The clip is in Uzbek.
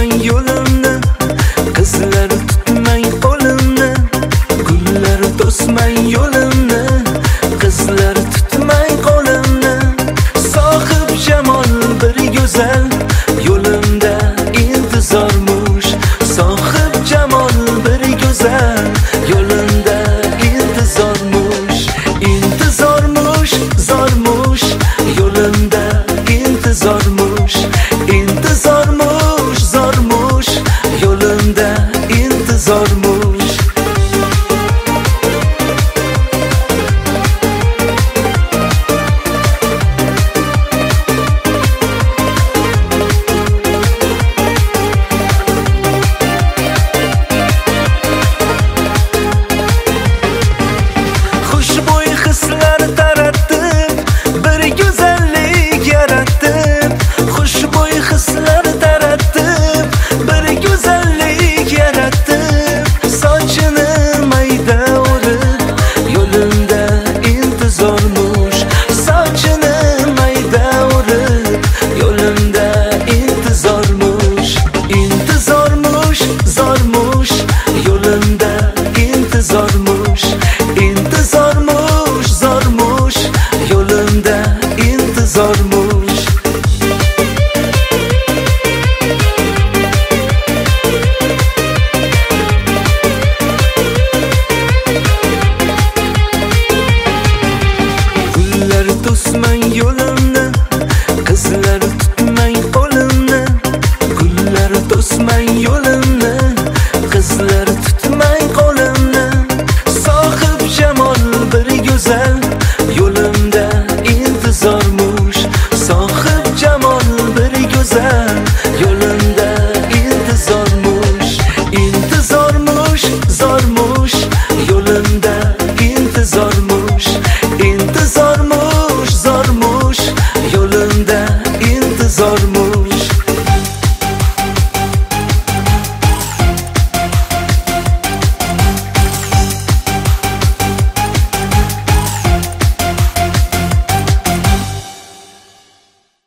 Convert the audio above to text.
to'smang yo'limni, qizlar tutmang qo'limni. Gullar to'smang yo'limni, qizlar tutmang qo'limni. Sohib jamol bir go'zal, yo'limda intizormush. Sohib jamol bir go'zal, yo'limda intizormush. Intizormush, zormush, yo'limda intizormush. Intizormush, zormush, yo'limda intizormush. Xushbo'y hislar taratib, bir go'zallik yaratib. Xushbo'y hislar taratib, bir go'zallik yaratib. Sochini mayda o'rib, yo'limda intizormush. Sochini mayda o'rib, yo'limda intizormush. Intizormush, zormush, yo'limda intizormush. Intizormush, zormush, yo'limda intizormush. Gullar to'smang yo'limni, qizlar tutmang qo'limni. Gullar to'smang yo'limni, qizlar tutmang qo'limni. Sohib jamol bir go'zal, yo'limda intizormush. Sohib jamol bir go'zal, yo'limda intizormush. Intizormush, zormush, yo'limda intizormush. Intizormush, zormush, yo'limda intizormush.